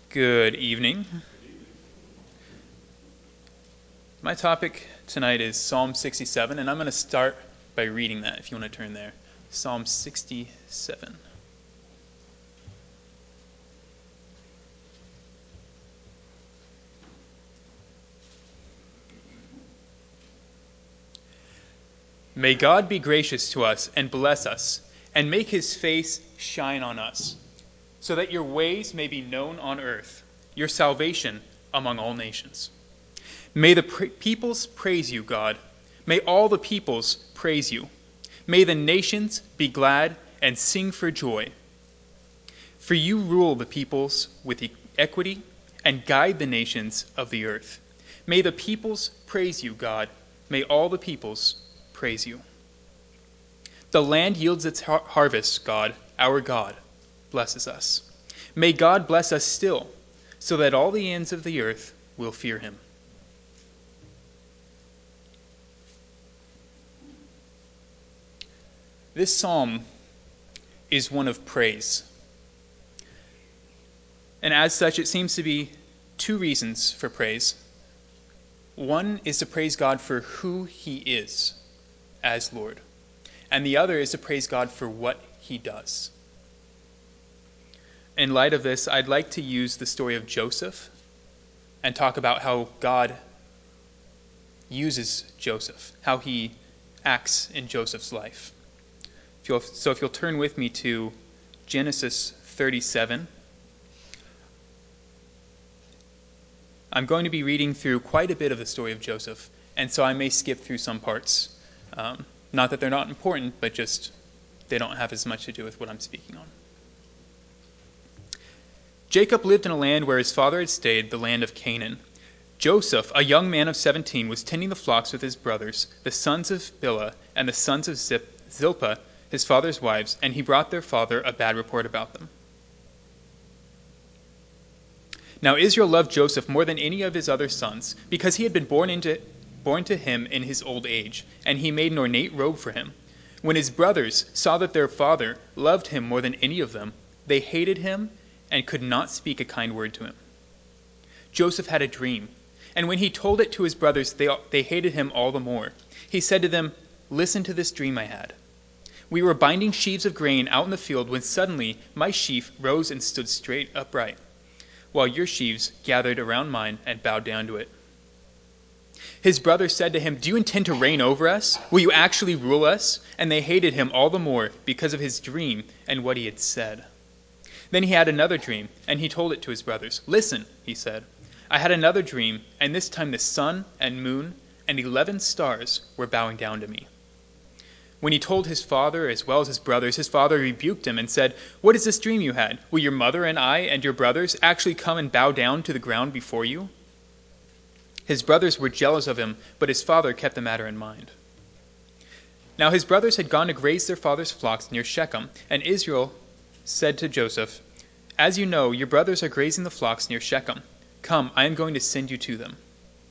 Good evening. My topic tonight is Psalm 67, and I'm going to start by reading that if you want to turn there. Psalm 67. May God be gracious to us and bless us, and make his face shine on us, so that your ways may be known on earth, your salvation among all nations. May the peoples praise you, God. May all the peoples praise you. May the nations be glad and sing for joy. For you rule the peoples with equity and guide the nations of the earth. May the peoples praise you, God. May all the peoples praise you. The land yields its harvest, God, our God, blesses us. May God bless us still, so that all the ends of the earth will fear him. This psalm is one of praise. And as such, it seems to be two reasons for praise. One is to praise God for who he is as Lord, and the other is to praise God for what he does. In light of this, I'd like to use the story of Joseph and talk about how God uses Joseph, how he acts in Joseph's life. If you'll turn with me to Genesis 37. I'm going to be reading through quite a bit of the story of Joseph, and so I may skip through some parts. Not that they're not important, but just they don't have as much to do with what I'm speaking on. Jacob lived in a land where his father had stayed, the land of Canaan. Joseph, a young man of 17, was tending the flocks with his brothers, the sons of Bilhah and the sons of Zilpah, his father's wives, and he brought their father a bad report about them. Now Israel loved Joseph more than any of his other sons, because he had been born to him in his old age, and he made an ornate robe for him. When his brothers saw that their father loved him more than any of them, they hated him and could not speak a kind word to him. Joseph had a dream, and when he told it to his brothers, they hated him all the more. He said to them, "Listen to this dream I had. We were binding sheaves of grain out in the field when suddenly my sheaf rose and stood straight upright, while your sheaves gathered around mine and bowed down to it." His brothers said to him, "Do you intend to reign over us? Will you actually rule us?" And they hated him all the more because of his dream and what he had said. Then he had another dream, and he told it to his brothers. "Listen," he said, "I had another dream, and this time the sun and moon and 11 stars were bowing down to me." When he told his father as well as his brothers, his father rebuked him and said, "What is this dream you had? Will your mother and I and your brothers actually come and bow down to the ground before you?" His brothers were jealous of him, but his father kept the matter in mind. Now his brothers had gone to graze their father's flocks near Shechem, and Israel said to Joseph, "As you know, your brothers are grazing the flocks near Shechem. Come, I am going to send you to them."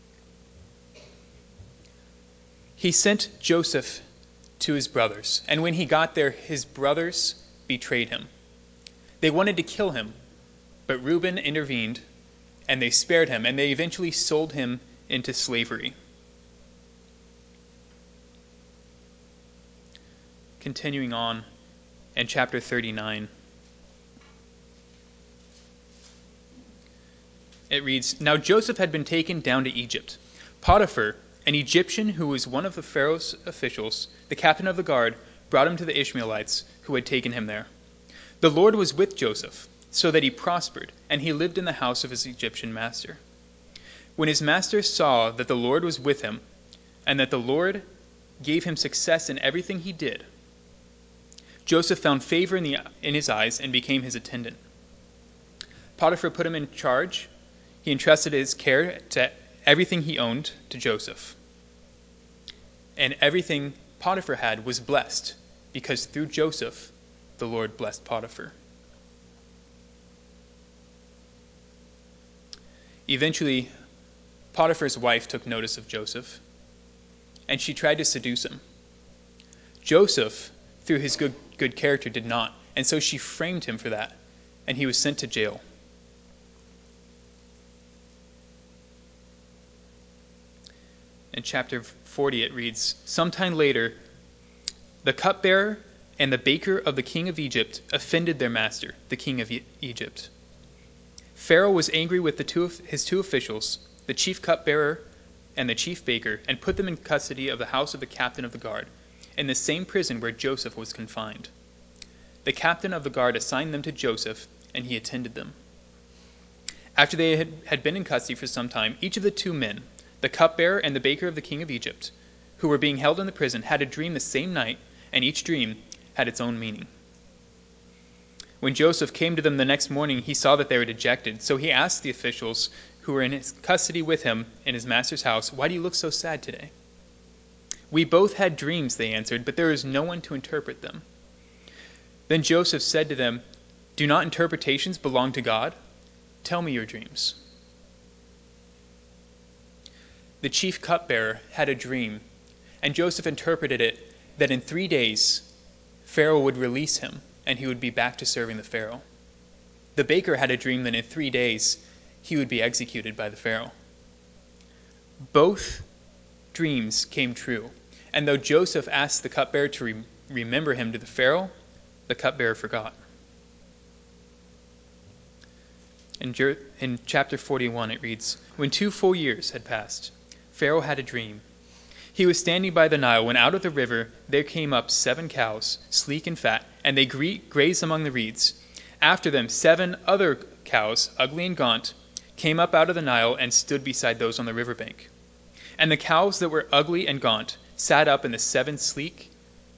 He sent Joseph to his brothers, and when he got there, his brothers betrayed him. They wanted to kill him, but Reuben intervened, and they spared him, and they eventually sold him into slavery. Continuing on in chapter 39, it reads, "Now Joseph had been taken down to Egypt. Potiphar, an Egyptian who was one of the Pharaoh's officials, the captain of the guard, brought him to the Ishmaelites who had taken him there. The Lord was with Joseph, so that he prospered, and he lived in the house of his Egyptian master. When his master saw that the Lord was with him, and that the Lord gave him success in everything he did, Joseph found favor in his eyes and became his attendant. Potiphar put him in charge. He entrusted his care to everything he owned to Joseph. And everything Potiphar had was blessed, because through Joseph, the Lord blessed Potiphar." Eventually, Potiphar's wife took notice of Joseph, and she tried to seduce him. Joseph, through his good character, did not, and so she framed him for that, and he was sent to jail. In chapter 40 it reads, "Sometime later, the cupbearer and the baker of the king of Egypt offended their master, the king of Egypt. Pharaoh was angry with his two officials, the chief cupbearer and the chief baker, and put them in custody of the house of the captain of the guard, in the same prison where Joseph was confined. The captain of the guard assigned them to Joseph, and he attended them. After they had been in custody for some time, each of the two men, the cupbearer and the baker of the king of Egypt, who were being held in the prison, had a dream the same night, and each dream had its own meaning. When Joseph came to them the next morning, he saw that they were dejected. So he asked the officials who were in his custody with him in his master's house, 'Why do you look so sad today?' 'We both had dreams,' they answered, 'but there is no one to interpret them.' Then Joseph said to them, 'Do not interpretations belong to God? Tell me your dreams.' The chief cupbearer had a dream, and Joseph interpreted it that in 3 days Pharaoh would release him, and he would be back to serving the Pharaoh. The baker had a dream that in 3 days he would be executed by the Pharaoh. Both dreams came true, and though Joseph asked the cupbearer to remember him to the Pharaoh, the cupbearer forgot. In chapter 41 it reads, "When 2 full years had passed, Pharaoh had a dream. He was standing by the Nile when out of the river there came up 7 cows, sleek and fat, and they grazed among the reeds. After them 7 other cows, ugly and gaunt, came up out of the Nile and stood beside those on the riverbank. And the cows that were ugly and gaunt ate up the 7 sleek,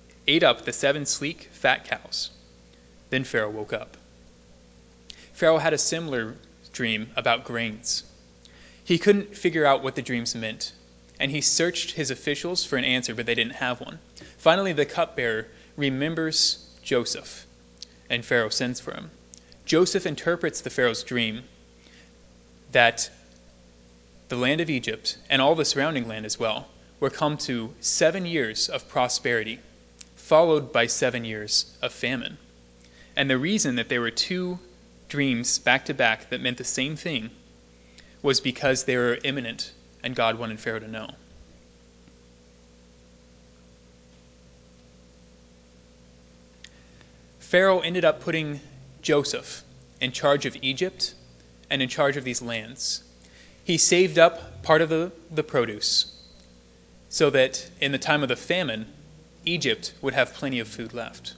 fat cows. Then Pharaoh woke up." Pharaoh had a similar dream about grains. He couldn't figure out what the dreams meant, and he searched his officials for an answer, but they didn't have one. Finally, the cupbearer remembers Joseph, and Pharaoh sends for him. Joseph interprets the Pharaoh's dream that the land of Egypt, and all the surrounding land as well, were come to 7 years of prosperity, followed by 7 years of famine. And the reason that there were 2 dreams back to back that meant the same thing was because they were imminent, and God wanted Pharaoh to know. Pharaoh ended up putting Joseph in charge of Egypt and in charge of these lands. He saved up part of the produce so that in the time of the famine, Egypt would have plenty of food left.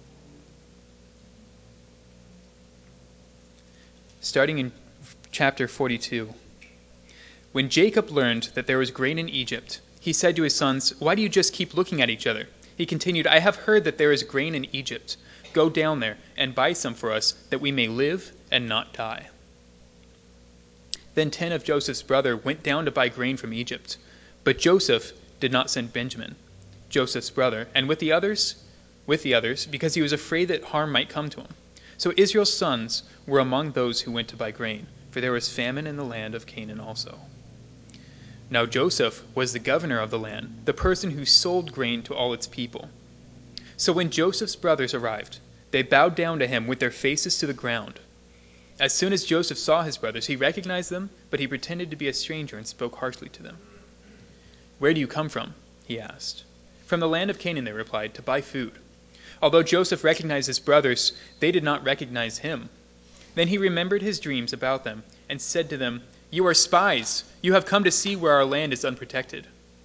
Starting in chapter 42. When Jacob learned that there was grain in Egypt, he said to his sons, "Why do you just keep looking at each other?" He continued, "I have heard that there is grain in Egypt. Go down there and buy some for us, that we may live and not die." Then 10 of Joseph's brothers went down to buy grain from Egypt. But Joseph did not send Benjamin, Joseph's brother, and with the others, because he was afraid that harm might come to him. So Israel's sons were among those who went to buy grain, for there was famine in the land of Canaan also. Now Joseph was the governor of the land, the person who sold grain to all its people. So when Joseph's brothers arrived, they bowed down to him with their faces to the ground. As soon as Joseph saw his brothers, he recognized them, but he pretended to be a stranger and spoke harshly to them. "Where do you come from?" he asked. "From the land of Canaan," they replied, "to buy food." Although Joseph recognized his brothers, they did not recognize him. Then he remembered his dreams about them and said to them, "You are spies. You have come to see where our land is unprotected."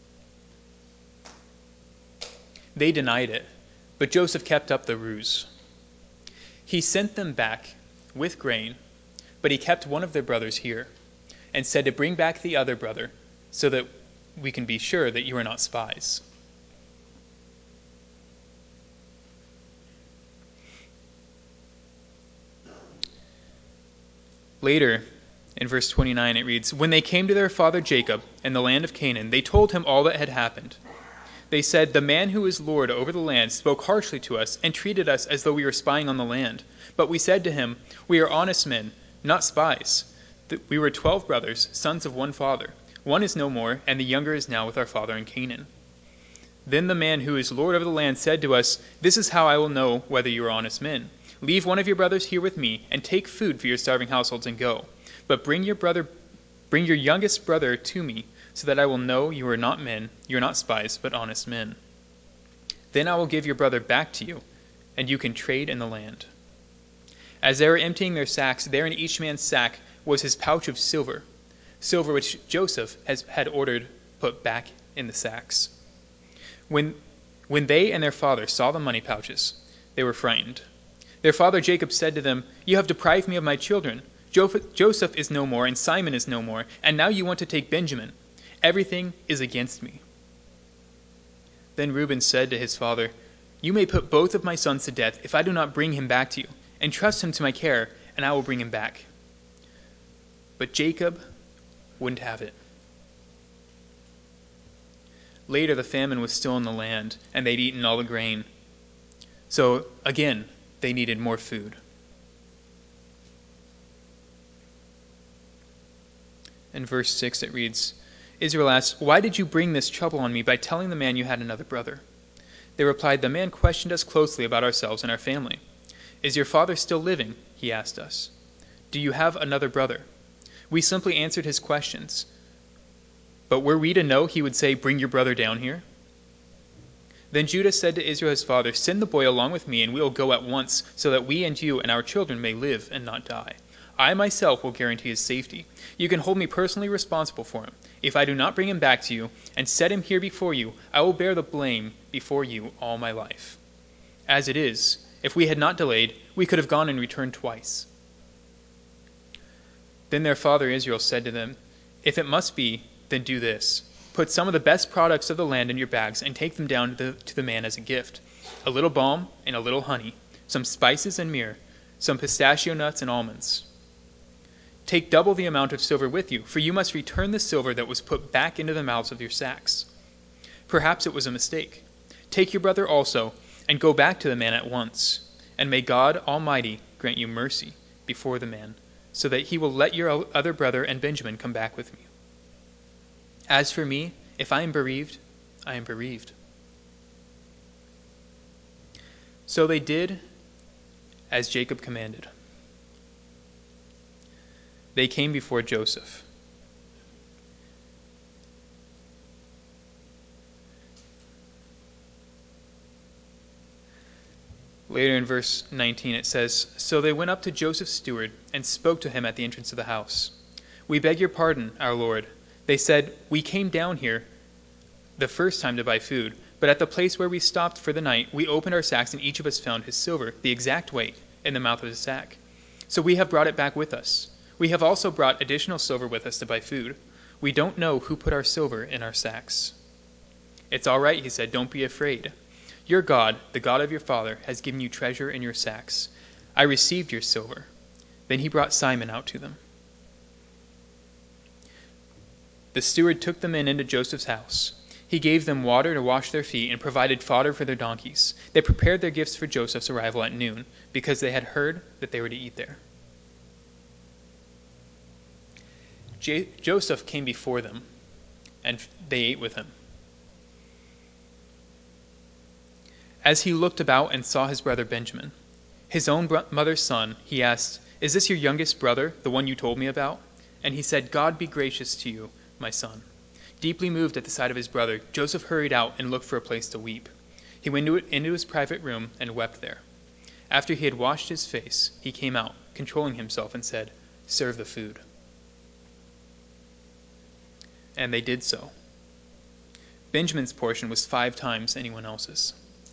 They denied it, but Joseph kept up the ruse. He sent them back with grain, but he kept one of their brothers here and said to bring back the other brother so that we can be sure that you are not spies. Later, in verse 29, it reads, "When they came to their father Jacob in the land of Canaan, they told him all that had happened. They said, 'The man who is lord over the land spoke harshly to us and treated us as though we were spying on the land. But we said to him, we are honest men, not spies. We were 12 brothers, sons of one father. One is no more, and the younger is now with our father in Canaan.' Then the man who is lord over the land said to us, 'This is how I will know whether you are honest men. Leave one of your brothers here with me, and take food for your starving households and go. But bring your youngest brother to me, so that I will know you are not men, you are not spies, but honest men. Then I will give your brother back to you, and you can trade in the land." As they were emptying their sacks, there in each man's sack was his pouch of silver which Joseph had ordered put back in the sacks. When they and their father saw the money pouches, they were frightened. Their father Jacob said to them, "You have deprived me of my children. Joseph is no more, and Simon is no more, and now you want to take Benjamin. Everything is against me." Then Reuben said to his father, "You may put both of my sons to death if I do not bring him back to you. Entrust him to my care, and I will bring him back." But Jacob wouldn't have it. Later, the famine was still in the land, and they'd eaten all the grain. So, again, they needed more food. In verse 6 it reads, Israel asked, "Why did you bring this trouble on me by telling the man you had another brother?" They replied, "The man questioned us closely about ourselves and our family. 'Is your father still living?' he asked us. 'Do you have another brother?' We simply answered his questions. But were we to know, he would say, 'Bring your brother down here.'" Then Judah said to Israel his father, "Send the boy along with me, and we will go at once, so that we and you and our children may live and not die. I myself will guarantee his safety. You can hold me personally responsible for him. If I do not bring him back to you and set him here before you, I will bear the blame before you all my life. As it is, if we had not delayed, we could have gone and returned twice." Then their father Israel said to them, "If it must be, then do this. Put some of the best products of the land in your bags and take them down to the man as a gift: a little balm and a little honey, some spices and myrrh, some pistachio nuts and almonds. Take double the amount of silver with you, for you must return the silver that was put back into the mouths of your sacks. Perhaps it was a mistake. Take your brother also, and go back to the man at once. And may God Almighty grant you mercy before the man, so that he will let your other brother and Benjamin come back with me. As for me, if I am bereaved, I am bereaved." So they did as Jacob commanded. They came before Joseph. Later in verse 19 it says, "So they went up to Joseph's steward and spoke to him at the entrance of the house. 'We beg your pardon, our lord.' They said, 'We came down here the first time to buy food, but at the place where we stopped for the night, we opened our sacks and each of us found his silver, the exact weight, in the mouth of his sack. So we have brought it back with us. We have also brought additional silver with us to buy food. We don't know who put our silver in our sacks.' 'It's all right,' he said. 'Don't be afraid. Your God, the God of your father, has given you treasure in your sacks. I received your silver.' Then he brought Simon out to them. The steward took the men into Joseph's house. He gave them water to wash their feet and provided fodder for their donkeys. They prepared their gifts for Joseph's arrival at noon, because they had heard that they were to eat there. Joseph came before them, and they ate with him. As he looked about and saw his brother Benjamin, his own mother's son, he asked, 'Is this your youngest brother, the one you told me about?' And he said, 'God be gracious to you, my son.' Deeply moved at the sight of his brother, Joseph hurried out and looked for a place to weep. He went into his private room and wept there. After he had washed his face, he came out, controlling himself, and said, 'Serve the food.' And they did so. Benjamin's portion was 5 times anyone else's.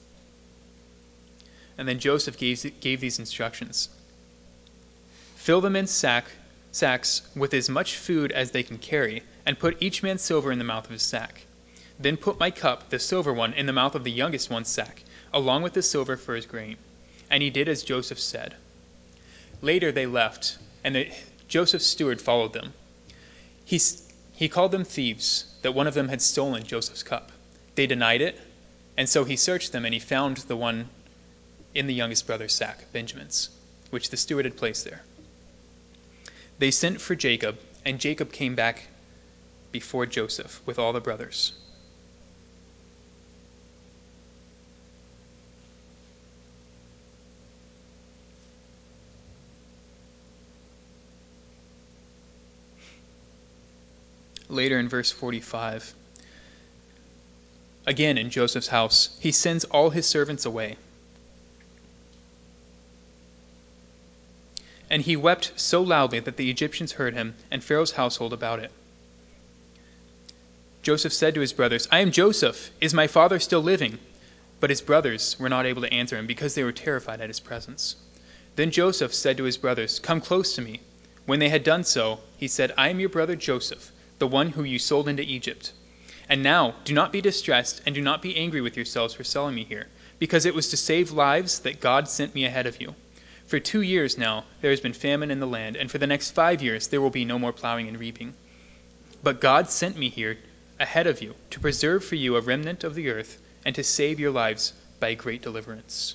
And then Joseph gave these instructions: "Fill the men's sacks with as much food as they can carry, and put each man's silver in the mouth of his sack. Then put my cup, the silver one, in the mouth of the youngest one's sack, along with the silver for his grain." And he did as Joseph said. Later they left, and Joseph's steward followed them. He called them thieves, that one of them had stolen Joseph's cup. They denied it, and so he searched them, and he found the one in the youngest brother's sack, Benjamin's, which the steward had placed there. They sent for Jacob, and Jacob came back before Joseph with all the brothers. later in verse 45. Again, in Joseph's house, he sends all his servants away. And he wept so loudly that the Egyptians heard him, and Pharaoh's household about it. Joseph said to his brothers, "I am Joseph. Is my father still living?" But his brothers were not able to answer him because they were terrified at his presence. Then Joseph said to his brothers, "Come close to me." When they had done so, he said, "I am your brother Joseph, the one who you sold into Egypt. And now do not be distressed and do not be angry with yourselves for selling me here, because it was to save lives that God sent me ahead of you. For 2 years now there has been famine in the land, and for the next 5 years there will be no more plowing and reaping. But God sent me here ahead of you to preserve for you a remnant of the earth and to save your lives by a great deliverance."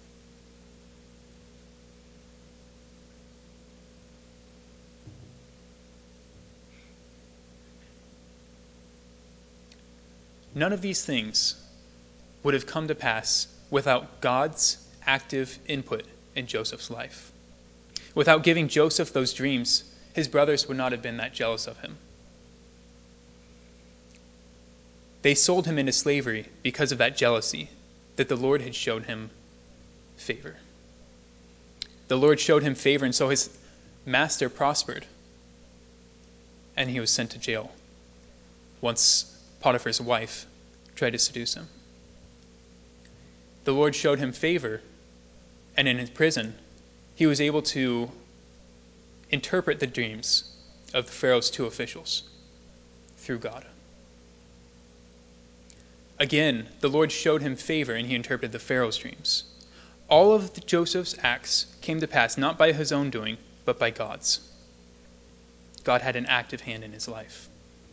None of these things would have come to pass without God's active input in Joseph's life. Without giving Joseph those dreams, his brothers would not have been that jealous of him. They sold him into slavery because of that jealousy that the Lord had showed him favor. The Lord showed him favor, and so his master prospered, and he was sent to jail once Potiphar's wife tried to seduce him. The Lord showed him favor, and in his prison, he was able to interpret the dreams of Pharaoh's 2 officials through God. Again, the Lord showed him favor, and he interpreted the Pharaoh's dreams. All of Joseph's acts came to pass not by his own doing, but by God's. God had an active hand in his life.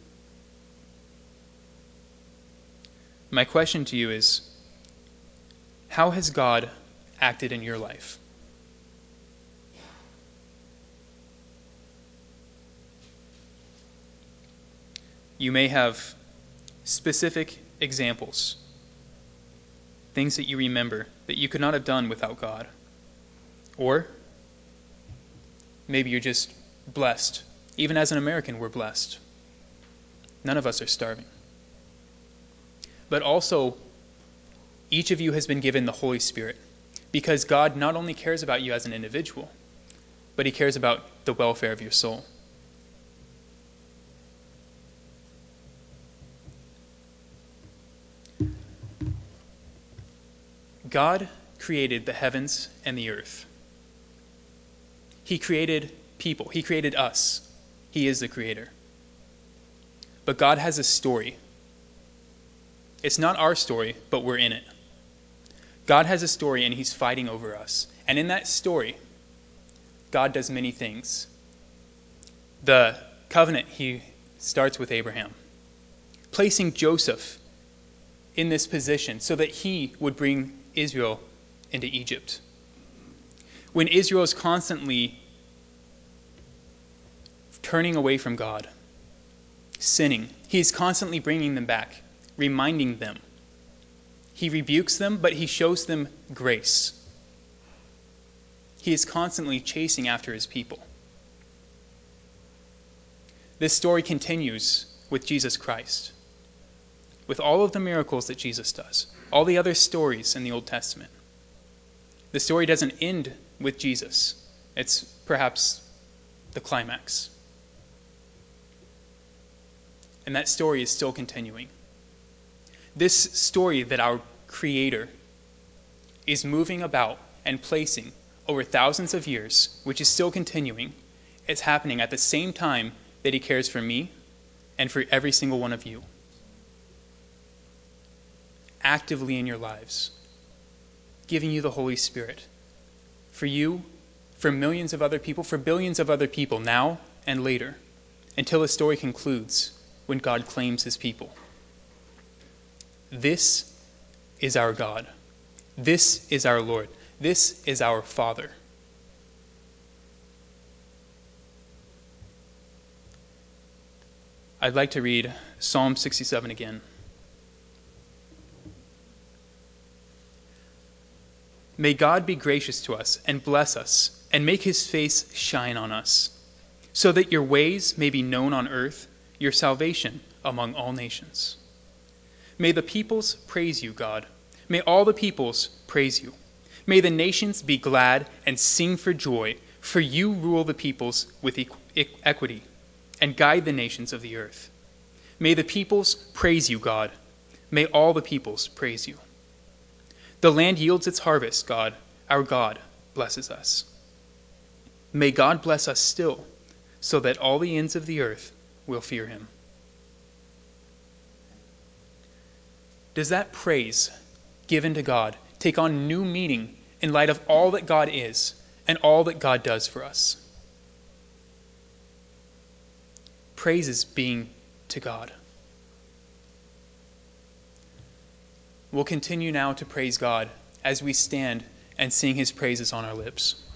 My question to you is, how has God acted in your life? You may have specific examples, things that you remember that you could not have done without God. Or maybe you're just blessed. Even as an American, we're blessed. None of us are starving. But also, each of you has been given the Holy Spirit, because God not only cares about you as an individual, but he cares about the welfare of your soul. God created the heavens and the earth. He created people. He created us. He is the creator. But God has a story. It's not our story, but we're in it. God has a story, and he's fighting over us. And in that story, God does many things. The covenant, he starts with Abraham, placing Joseph in this position so that he would bring Israel into Egypt. When Israel is constantly turning away from God, sinning, he is constantly bringing them back, reminding them. He rebukes them, but he shows them grace. He is constantly chasing after his people. This story continues with Jesus Christ, with all of the miracles that Jesus does, all the other stories in the Old Testament. The story doesn't end with Jesus. It's perhaps the climax. And that story is still continuing. This story that our Creator is moving about and placing over thousands of years, which is still continuing, it's happening at the same time that he cares for me and for every single one of you. Actively in your lives, giving you the Holy Spirit. For you, for millions of other people, for billions of other people, now and later, until the story concludes when God claims his people. This is our God. This is our Lord. This is our Father. I'd like to read Psalm 67 again. May God be gracious to us and bless us and make his face shine on us, so that your ways may be known on earth your salvation among all nations. May the peoples praise you, God. May all the peoples praise you. May the nations be glad and sing for joy, for you rule the peoples with equity and guide the nations of the earth. May the peoples praise you, God. May all the peoples praise you. The land yields its harvest, God. Our God blesses us. May God bless us still, so that all the ends of the earth will fear him. Does that praise given to God take on new meaning in light of all that God is and all that God does for us? Praise is being to God. We'll continue now to praise God as we stand and sing his praises on our lips.